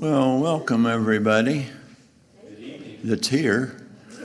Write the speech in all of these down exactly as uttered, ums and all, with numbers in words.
Well, welcome everybody that's here.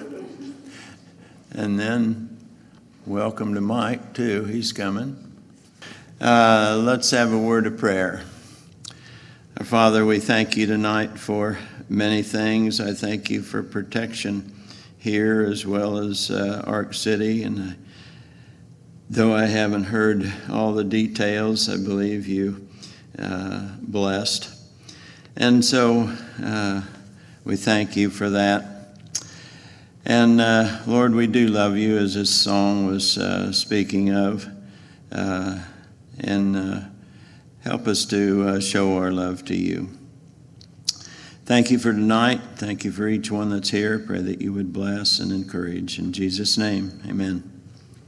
And then welcome to Mike too, he's coming. Uh, let's have a word of prayer. Our Father, we thank you tonight for many things. I thank you for protection here as well as uh, Ark City. And uh, though I haven't heard all the details, I believe you uh, blessed. And so uh, we thank you for that. And uh, Lord, we do love you, as this song was uh, speaking of. Uh, and uh, help us to uh, show our love to you. Thank you for tonight. Thank you for each one that's here. Pray that you would bless and encourage. In Jesus' name, amen.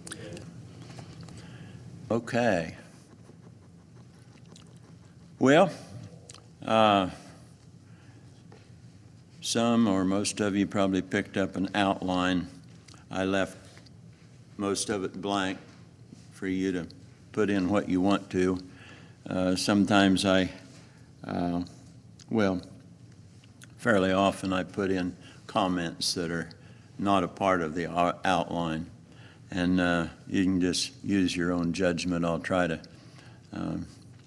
Okay. Well, uh, some or most of you probably picked up an outline. I left most of it blank for you to put in what you want to. Uh, sometimes I, uh, well, fairly often I put in comments that are not a part of the outline. And uh, you can just use your own judgment. I'll try to um,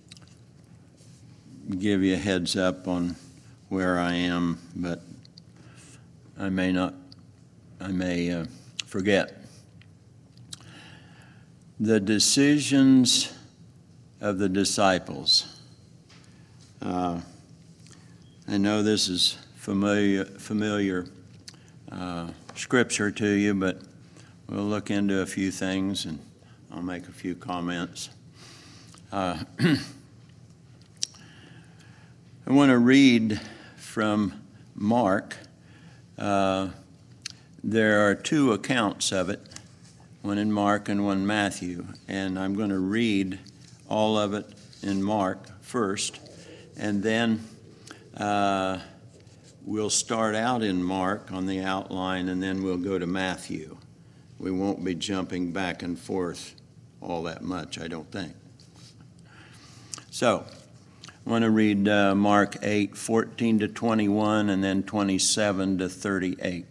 give you a heads up on where I am, but I may not, I may uh, forget. The decisions of the disciples. Uh, I know this is familiar, familiar uh, scripture to you, but we'll look into a few things and I'll make a few comments. Uh, I want to read from Mark. Uh, there are two accounts of it, one in Mark and one in Matthew. And I'm going to read all of it in Mark first, and then uh, we'll start out in Mark on the outline, and then we'll go to Matthew. We won't be jumping back and forth all that much, I don't think. So, I want to read uh, Mark eight, fourteen to twenty-one, and then twenty-seven to thirty-eight.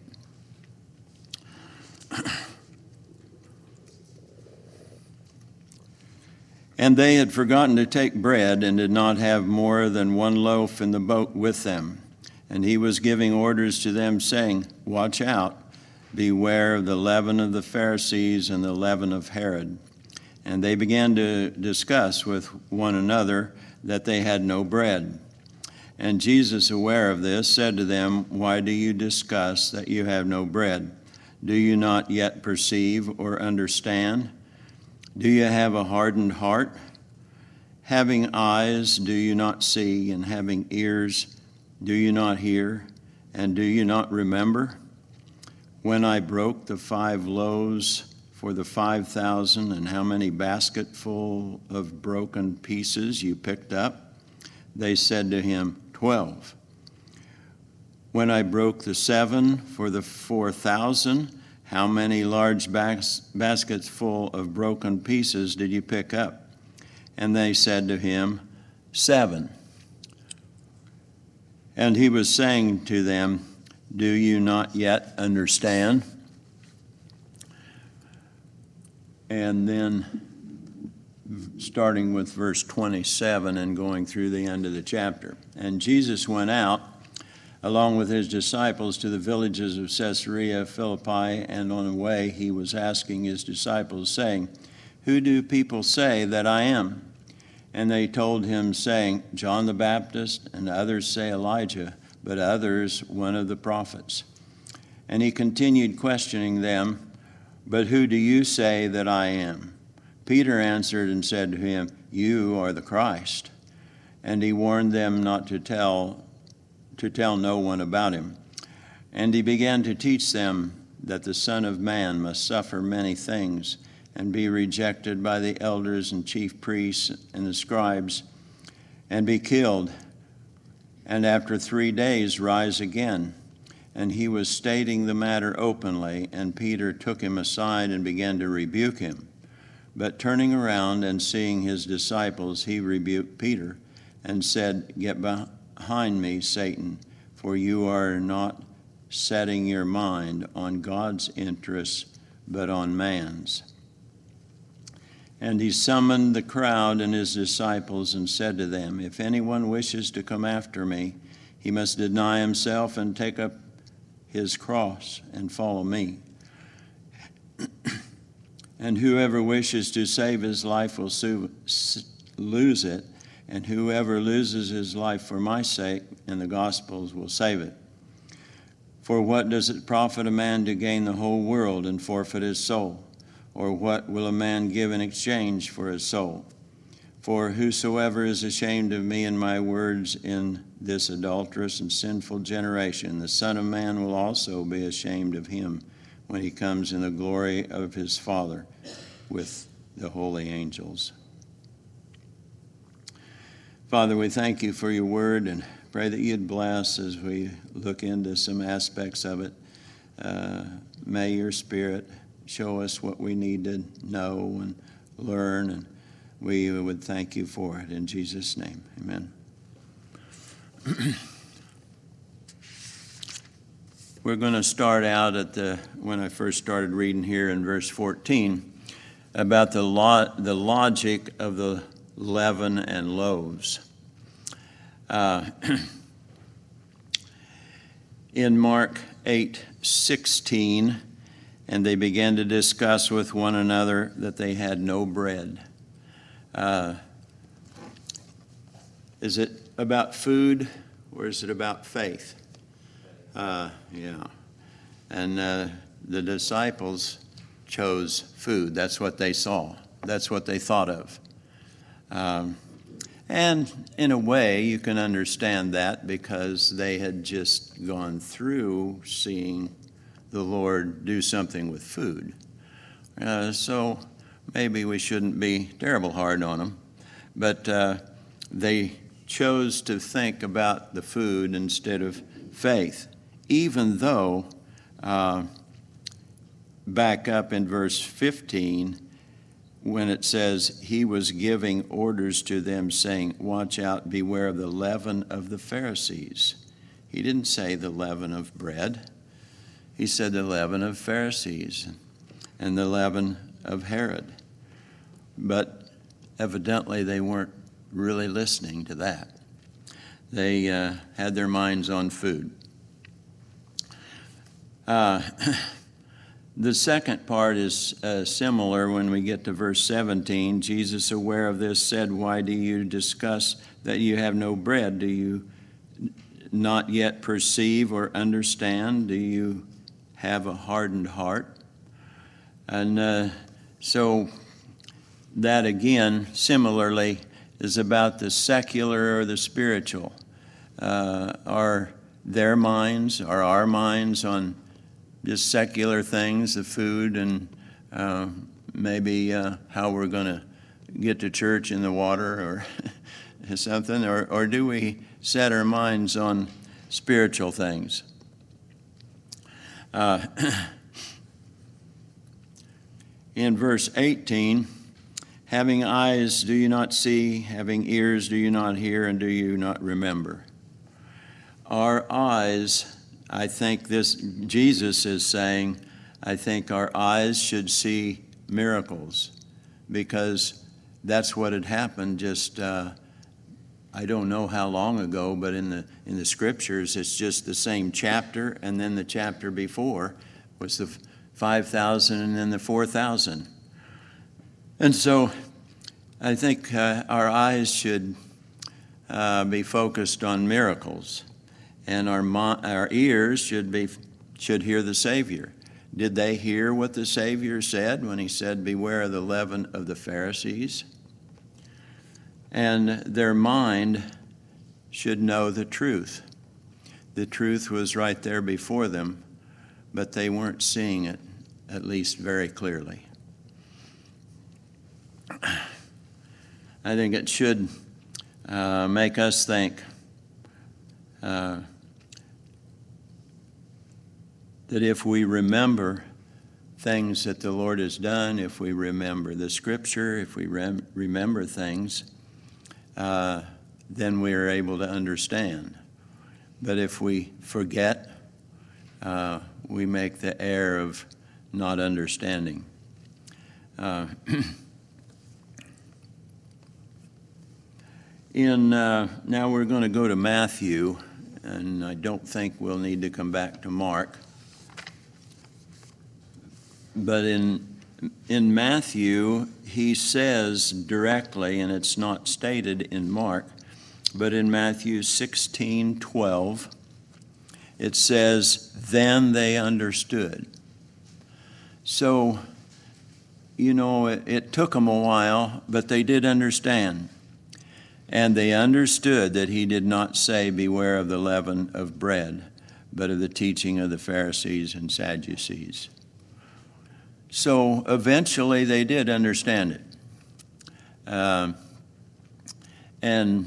And they had forgotten to take bread and did not have more than one loaf in the boat with them. And he was giving orders to them, saying, "Watch out, beware of the leaven of the Pharisees and the leaven of Herod." And they began to discuss with one another that they had no bread. And Jesus, aware of this, said to them, "Why do you discuss that you have no bread? Do you not yet perceive or understand? Do you have a hardened heart? Having eyes, do you not see? And having ears, do you not hear? And do you not remember? When I broke the five loaves for the five thousand, and how many basketful of broken pieces you picked up?" They said to him, "Twelve." "When I broke the seven for the four thousand, how many large bas- baskets full of broken pieces did you pick up?" And they said to him, "Seven." And he was saying to them, "Do you not yet understand?" And then starting with verse twenty-seven and going through the end of the chapter. "And Jesus went out along with his disciples to the villages of Caesarea Philippi, and on the way he was asking his disciples, saying, 'Who do people say that I am?' And they told him, saying, 'John the Baptist, and others say Elijah, but others one of the prophets.' And he continued questioning them, 'But who do you say that I am?' Peter answered and said to him, 'You are the Christ.' And he warned them not to tell to tell no one about him. And he began to teach them that the Son of Man must suffer many things and be rejected by the elders and chief priests and the scribes and be killed, and after three days rise again. And he was stating the matter openly, and Peter took him aside and began to rebuke him. But turning around and seeing his disciples, he rebuked Peter and said, 'Get behind behind me, Satan, for you are not setting your mind on God's interests, but on man's." And he summoned the crowd and his disciples and said to them, "If anyone wishes to come after me, he must deny himself and take up his cross and follow me. And whoever wishes to save his life will lose it, and whoever loses his life for my sake and the gospel's will save it. For what does it profit a man to gain the whole world and forfeit his soul? Or what will a man give in exchange for his soul? For whosoever is ashamed of me and my words in this adulterous and sinful generation, the Son of Man will also be ashamed of him when he comes in the glory of his Father with the holy angels." Father, we thank you for your word and pray that you'd bless as we look into some aspects of it. Uh, may your Spirit show us what we need to know and learn, and we would thank you for it. In Jesus' name, amen. We're going to start out at the, when I first started reading here in verse fourteen, about the, lo- the logic of the leaven and loaves. Uh, in Mark eight sixteen, and they began to discuss with one another that they had no bread. Uh, is it about food or is it about faith? Uh, yeah. And uh, the disciples chose food. That's what they saw. That's what they thought of. Um, and in a way, you can understand that because they had just gone through seeing the Lord do something with food. Uh, so maybe we shouldn't be terrible hard on them. But uh, they chose to think about the food instead of faith, even though uh, back up in verse fifteen, when it says he was giving orders to them saying, "Watch out, beware of the leaven of the Pharisees." He didn't say the leaven of bread. He said the leaven of Pharisees and the leaven of Herod. But evidently they weren't really listening to that. They uh, had their minds on food. Uh, the second part is uh, similar when we get to verse seventeen. Jesus, aware of this, said, "Why do you discuss that you have no bread? Do you not yet perceive or understand? Do you have a hardened heart?" And uh, so that again, similarly, is about the secular or the spiritual. Uh, are their minds, are our minds on just secular things, the food and uh, maybe uh, how we're going to get to church in the water or something? Or, or do we set our minds on spiritual things? Uh, in verse eighteen, having eyes, do you not see? Having ears, do you not hear? And do you not remember? Our eyes, I think this, Jesus is saying, I think our eyes should see miracles, because that's what had happened just, uh, I don't know how long ago, but in the in the scriptures, it's just the same chapter, and then the chapter before was the five thousand and then the four thousand. And so I think uh, our eyes should uh, be focused on miracles, and our mo- our ears should be should hear the Savior. Did they hear what the Savior said when he said, "Beware of the leaven of the Pharisees"? And their mind should know the truth. The truth was right there before them, but they weren't seeing it, at least very clearly. I think it should uh, make us think uh, that if we remember things that the Lord has done, if we remember the Scripture, if we rem- remember things, uh, then we are able to understand. But if we forget, uh, we make the error of not understanding. Uh, in uh, now we're going to go to Matthew, and I don't think we'll need to come back to Mark. But in in Matthew, he says directly, and it's not stated in Mark, but in Matthew sixteen twelve, it says, "Then they understood." So, you know, it, it took them a while, but they did understand. And they understood that he did not say, "Beware of the leaven of bread," but of the teaching of the Pharisees and Sadducees. So eventually they did understand it. Um, and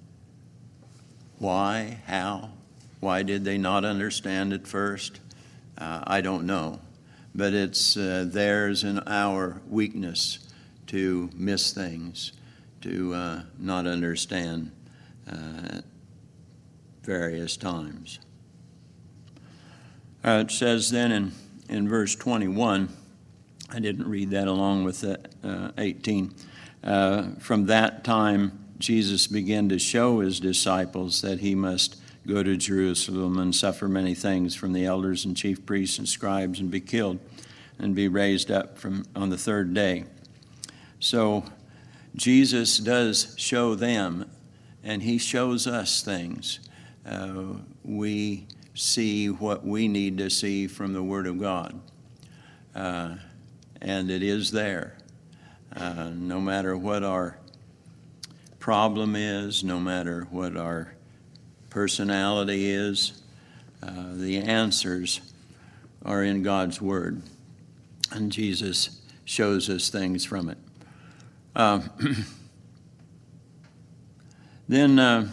why, how, why did they not understand it first? Uh, I don't know. But it's uh, theirs and our weakness to miss things, to uh, not understand uh, various times. Uh, it says then in, in verse twenty-one, I didn't read that along with the, uh, eighteen. Uh, from that time, Jesus began to show his disciples that he must go to Jerusalem and suffer many things from the elders and chief priests and scribes and be killed and be raised up from on the third day. So Jesus does show them, and he shows us things. Uh, we see what we need to see from the Word of God. Uh, And it is there. Uh, no matter what our problem is, no matter what our personality is, uh, the answers are in God's Word. And Jesus shows us things from it. Uh, then, uh,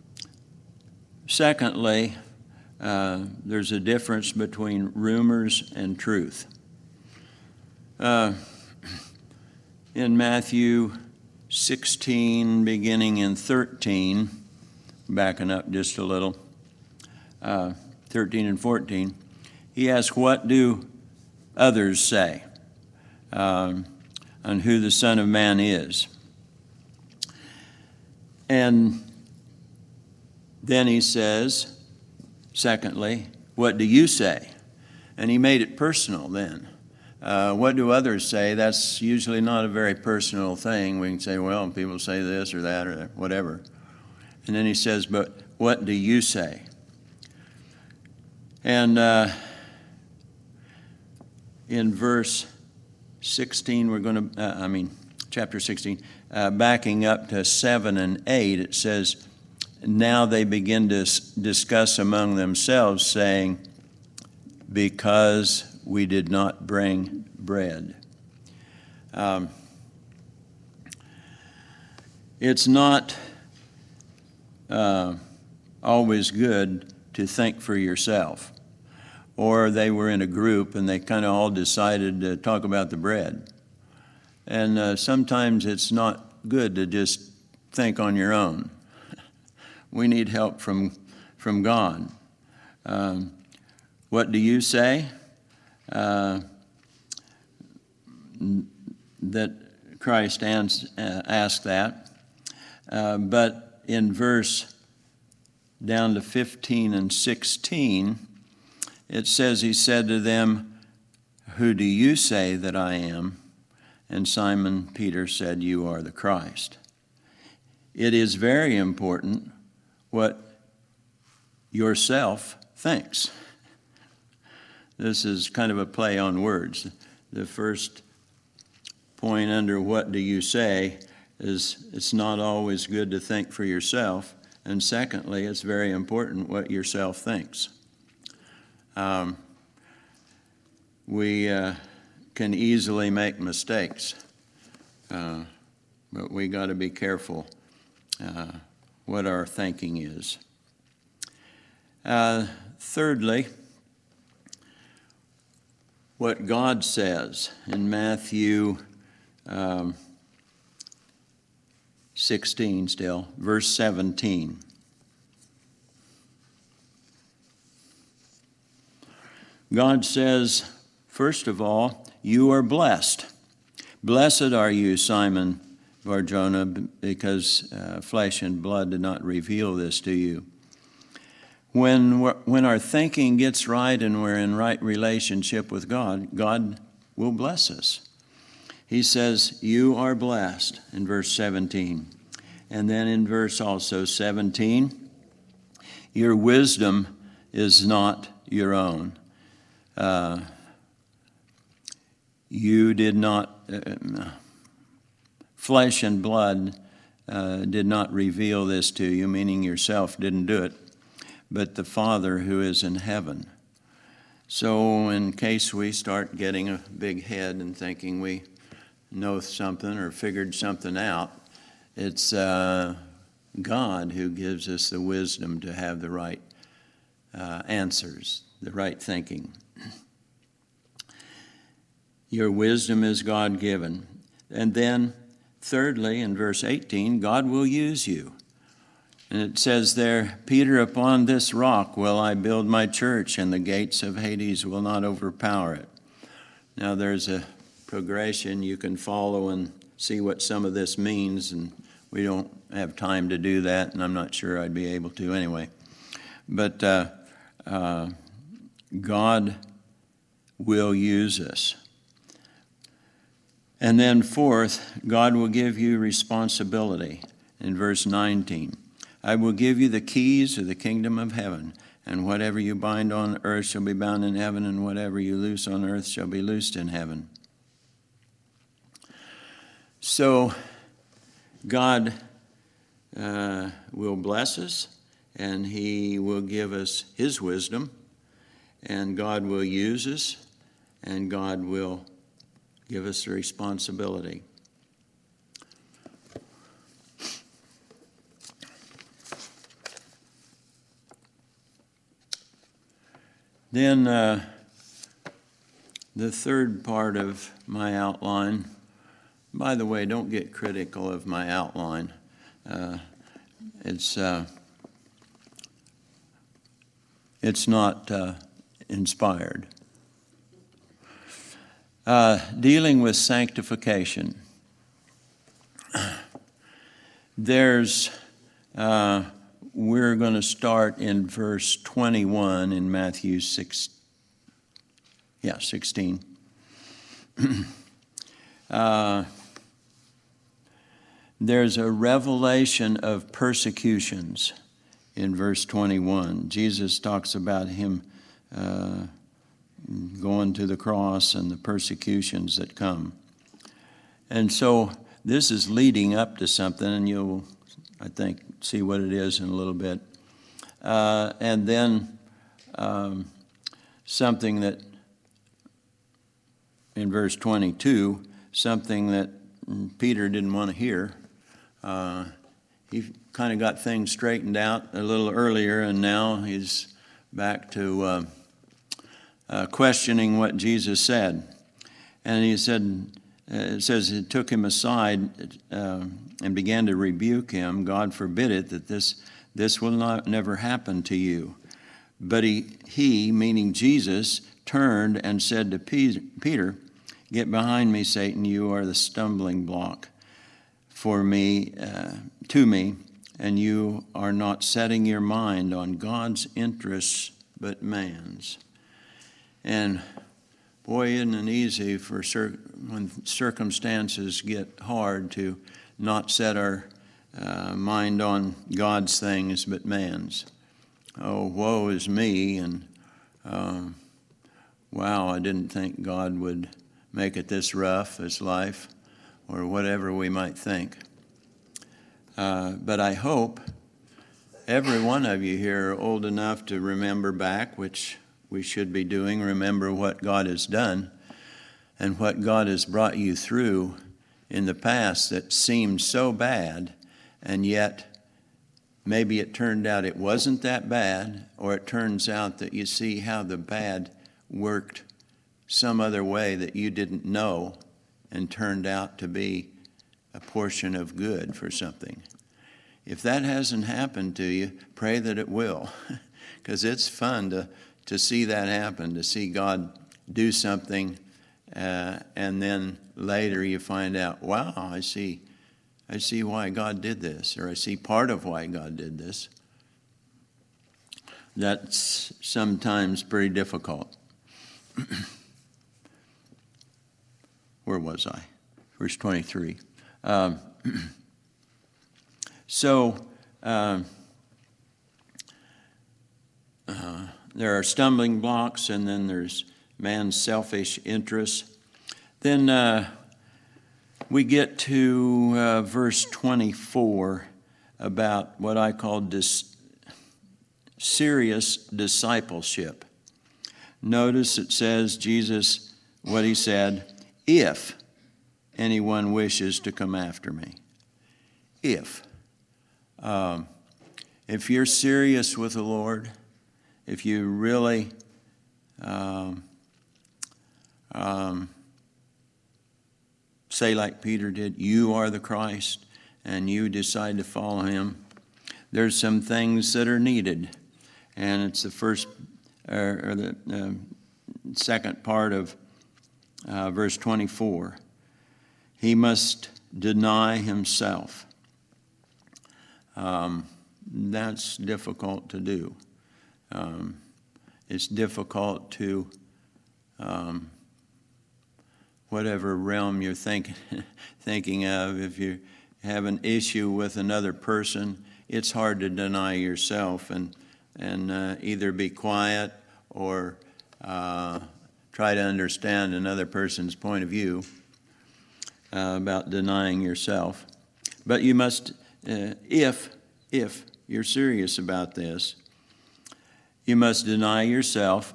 secondly, uh, there's a difference between rumors and truth. Uh, in Matthew sixteen, beginning in thirteen, backing up just a little, uh, thirteen and fourteen, he asks, "What do others say um, on who the Son of Man is?" And then he says, secondly, "What do you say?" And he made it personal then. Uh, what do others say? That's usually not a very personal thing. We can say, well, people say this or that or whatever. And then he says, "But what do you say?" And uh, in verse sixteen, we're going to, uh, I mean, chapter sixteen, uh, backing up to seven and eight, it says, "Now they begin to discuss among themselves, saying, 'Because we did not bring bread.'" Um, it's not uh, always good to think for yourself. Or they were in a group and they kind of all decided to talk about the bread. And uh, sometimes it's not good to just think on your own. We need help from, from God. Um, what do you say? Uh, that Christ ans- uh, asked that. Uh, but in verse down to fifteen and sixteen, it says, he said to them, "Who do you say that I am?" And Simon Peter said, "You are the Christ." It is very important what yourself thinks. This is kind of a play on words. The first point under "what do you say" is it's not always good to think for yourself. And secondly, it's very important what yourself thinks. Um, we uh, can easily make mistakes, uh, but we got to be careful uh, what our thinking is. Uh, thirdly, what God says in Matthew um, sixteen still, verse seventeen. God says, first of all, you are blessed. Blessed are you, Simon Bar-Jonah, because uh, flesh and blood did not reveal this to you. When, when our thinking gets right and we're in right relationship with God, God will bless us. He says, you are blessed in verse seventeen. And then in verse also seventeen, your wisdom is not your own. Uh, you did not, uh, flesh and blood uh, did not reveal this to you, meaning yourself didn't do it, but the Father who is in heaven. So in case we start getting a big head and thinking we know something or figured something out, it's uh, God who gives us the wisdom to have the right uh, answers, the right thinking. Your wisdom is God-given. And then, thirdly, in verse eighteen, God will use you. And it says there, Peter, upon this rock will I build my church, and the gates of Hades will not overpower it. Now, there's a progression you can follow and see what some of this means, and we don't have time to do that, and I'm not sure I'd be able to anyway. But uh, uh, God will use us. And then fourth, God will give you responsibility in verse nineteen. I will give you the keys of the kingdom of heaven, and whatever you bind on earth shall be bound in heaven, and whatever you loose on earth shall be loosed in heaven. So God uh, will bless us, and he will give us his wisdom, and God will use us, and God will give us the responsibility. Then uh, the third part of my outline, by the way, don't get critical of my outline. Uh, it's uh, it's not uh, inspired. Uh, dealing with sanctification. There's, uh, we're going to start in verse twenty-one in Matthew six, yeah, sixteen. uh, there's a revelation of persecutions in verse twenty-one. Jesus talks about him uh, going to the cross and the persecutions that come. And so this is leading up to something, and you'll, I think, see what it is in a little bit. Uh, and then um, something that, in verse twenty-two, something that Peter didn't want to hear. Uh, he kind of got things straightened out a little earlier, and now he's back to uh, Uh, questioning what Jesus said. And he said, uh, it says he took him aside uh, and began to rebuke him. God forbid it, that this this will not never happen to you. But he, he, meaning Jesus, turned and said to Peter, get behind me, Satan, you are the stumbling block for me, uh, to me, and you are not setting your mind on God's interests but man's. And boy, isn't it easy for cir- when circumstances get hard to not set our uh, mind on God's things but man's. Oh, woe is me, and uh, wow, I didn't think God would make it this rough, this life, or whatever we might think. Uh, but I hope every one of you here are old enough to remember back, which we should be doing, remember what God has done and what God has brought you through in the past that seemed so bad, and yet maybe it turned out it wasn't that bad, or it turns out that you see how the bad worked some other way that you didn't know and turned out to be a portion of good for something. If that hasn't happened to you, pray that it will, because it's fun to, to see that happen, to see God do something, uh, and then later you find out, wow, I see, I see why God did this, or I see part of why God did this. That's sometimes pretty difficult. Where was I? Verse twenty-three. Um, so, uh, uh, there are stumbling blocks, and then there's man's selfish interests. Then uh, we get to uh, verse twenty-four about what I call dis- serious discipleship. Notice it says, Jesus, what he said, if anyone wishes to come after me. If. Um, if you're serious with the Lord, if you really um, um, say like Peter did, you are the Christ, and you decide to follow him, there's some things that are needed. And it's the first, or, or the uh, second part of uh, verse twenty-four. He must deny himself. Um, that's difficult to do. Um, it's difficult to, um, whatever realm you're think, thinking of, if you have an issue with another person, it's hard to deny yourself and, and uh, either be quiet or uh, try to understand another person's point of view uh, about denying yourself. But you must, uh, if, if you're serious about this, you must deny yourself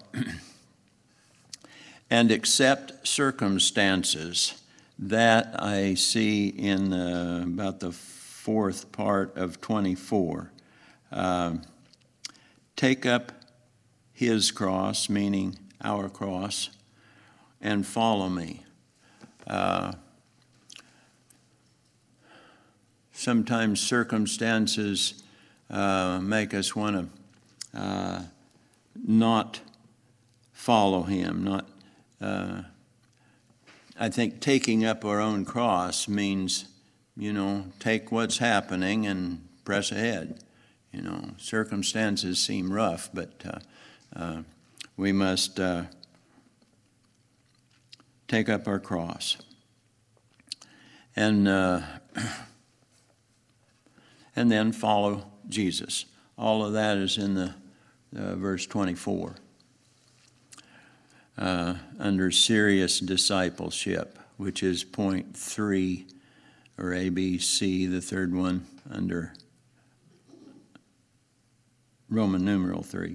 and accept circumstances. That I see in uh, about the fourth part of twenty-four. Uh, take up his cross, meaning our cross, and follow me. Uh, sometimes circumstances uh, make us want to uh, not follow him. Not. Uh, I think taking up our own cross means, you know, take what's happening and press ahead. You know, circumstances seem rough, but uh, uh, we must uh, take up our cross. And uh, and then follow Jesus. All of that is in the uh, verse twenty-four. Uh, under serious discipleship, which is point three, or A B C, the third one under Roman numeral three.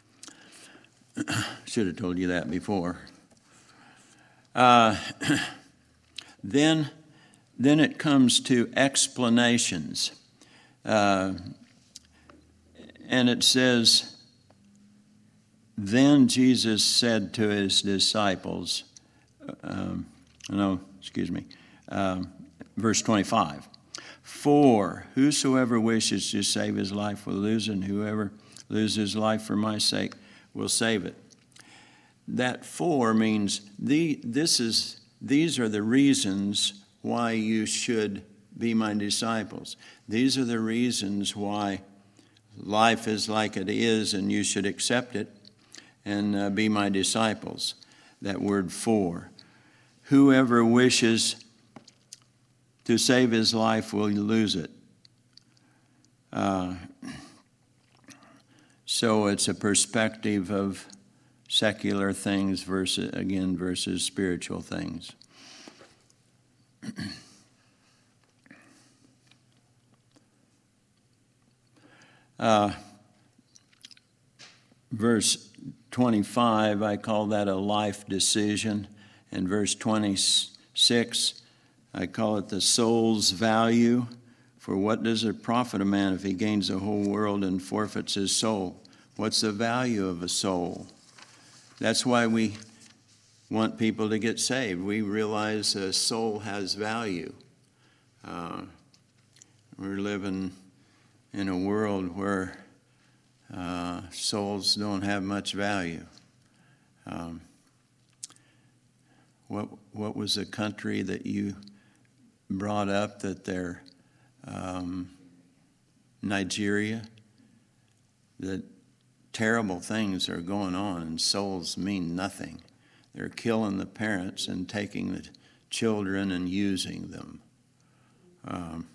Should have told you that before. Uh, then, then it comes to explanations. Uh, and it says, then Jesus said to his disciples, um, no, excuse me, um, verse twenty-five, for whosoever wishes to save his life will lose it, and whoever loses his life for my sake will save it. That for means the, this is, these are the reasons why you should be my disciples. These are the reasons why life is like it is, and you should accept it and uh, be my disciples. That word for. Whoever wishes to save his life will lose it. Uh, so it's a perspective of secular things versus, again, versus spiritual things. uh, verse twenty-five, I call that a life decision. And verse twenty-six, I call it the soul's value. For what does it profit a man if he gains the whole world and forfeits his soul? What's the value of a soul? That's why we want people to get saved. We realize a soul has value. Uh, we're living in a world where uh, souls don't have much value. Um, what what was the country that you brought up that they're um, Nigeria? That terrible things are going on and souls mean nothing. They're killing the parents and taking the children and using them. Um,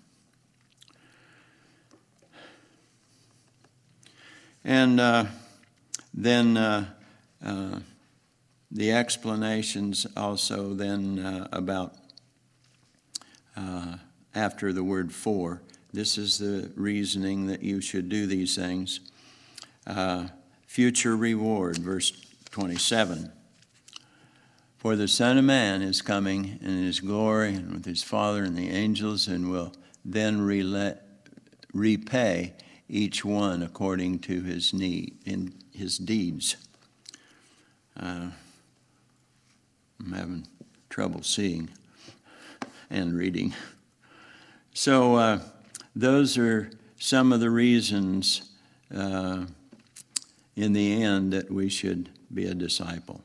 and uh, then uh, uh, the explanations also then uh, about uh, after the word for. This is the reasoning that you should do these things. Uh, future reward, verse twenty-seven. For the Son of Man is coming in his glory and with his Father and the angels, and will then rela- repay each one according to his need in his deeds. Uh, I'm having trouble seeing and reading. So uh, those are some of the reasons uh, in the end that we should be a disciple.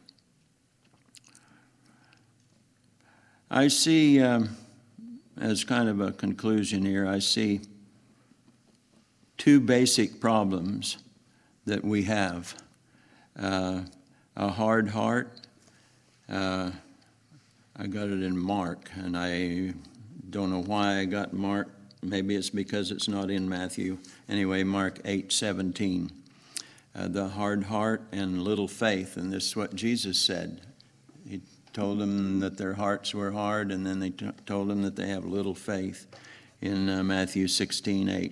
I see, um, as kind of a conclusion here, I see two basic problems that we have. Uh, a hard heart. Uh, I got it in Mark, and I don't know why I got Mark. Maybe it's because it's not in Matthew. Anyway, Mark eight seventeen. Uh, the hard heart and little faith, and this is what Jesus said. He told them that their hearts were hard, and then they t- told them that they have little faith in uh, Matthew sixteen eight.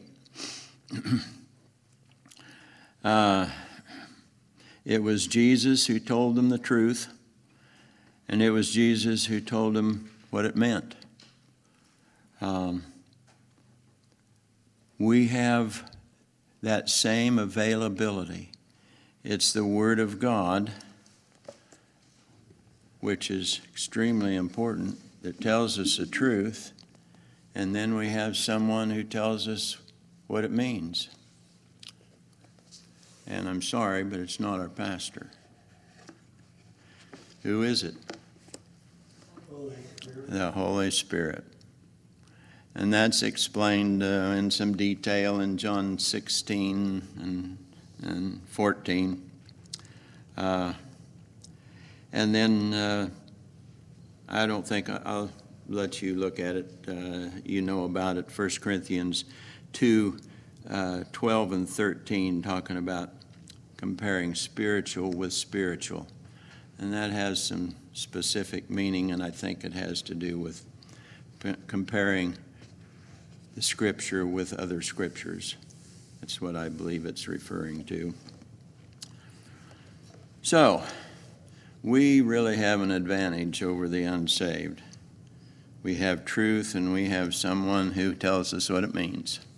uh, it was Jesus who told them the truth, and it was Jesus who told them what it meant. Um, we have that same availability. It's the Word of God, which is extremely important, that tells us the truth, and then we have someone who tells us what it means. And I'm sorry, but it's not our pastor. Who is it? Holy Spirit. The Holy Spirit. And that's explained uh, in some detail in John sixteen and, and fourteen. Uh, and then uh, I don't think I'll let you look at it. Uh, you know about it. First Corinthians two, uh, twelve and thirteen, talking about comparing spiritual with spiritual. And that has some specific meaning, and I think it has to do with p- comparing the Scripture with other Scriptures. That's what I believe it's referring to. So, we really have an advantage over the unsaved. We have truth, and we have someone who tells us what it means.